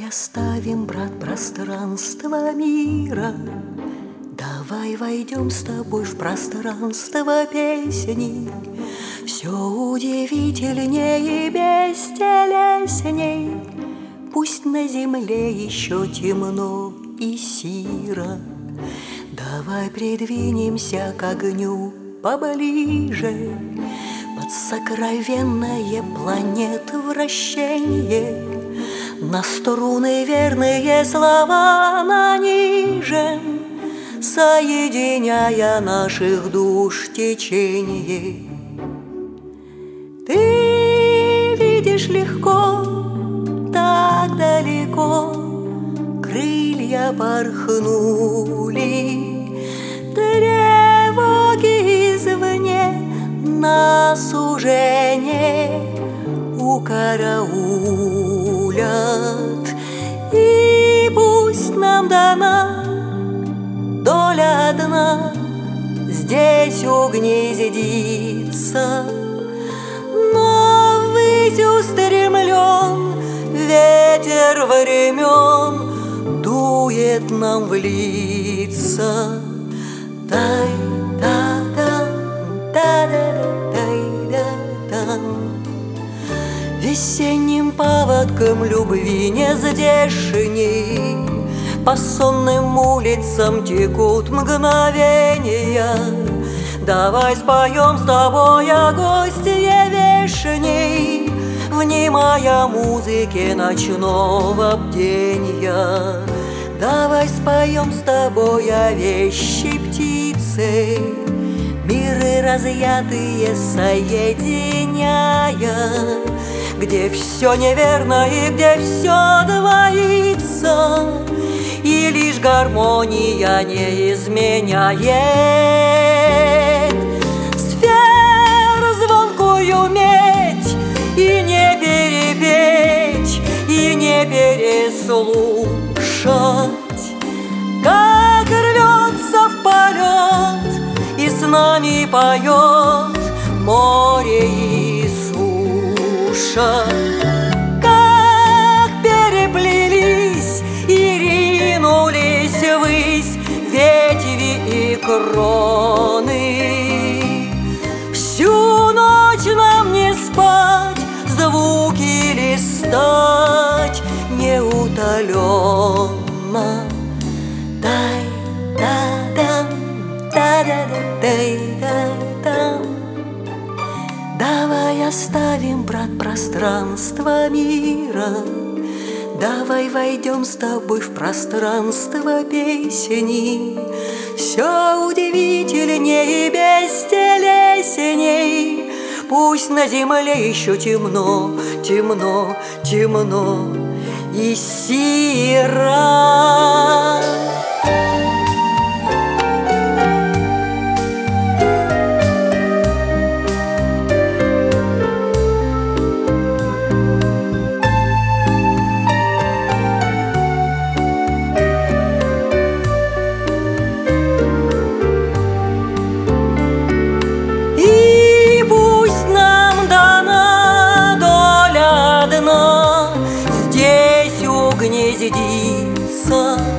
оставим, брат, пространство мира. Давай войдем с тобой в пространство песни. Все удивительнее и бестелесней. Пусть на земле еще темно и сиро. Давай придвинемся к огню поближе. Под сокровенное планетовращение на струны верные слова нанижем, соединяя наших душ течение. Ты видишь легко, так далеко крылья порхнули, тревоги извне нас уже не укараулят. И пусть нам дана доля одна здесь угнездиться, но ввысь устремлен ветер времен, дует нам в лица. Весенним поводком любви нездешней по сонным улицам текут мгновения. Давай споем с тобой о гостье вешней, внимая музыке ночного бдения. Давай споем с тобой о вещей птицы, миры разъятые соединяя, где все неверно и где все двоится, и лишь гармония не изменяет сфер звонкую медь, и не перепеть, и не переслушать, как рвется в полет и с нами поет море и суша. Как переплелись и ринулись ввысь ветви и кроны. Всю ночь нам не спать, звуки листать неутоленно. Давай оставим, брат, пространство мира. Давай войдем с тобой в пространство песни. Все удивительнее и бестелесней. Пусть на земле еще темно, темно, темно и сиро. Гнездиться,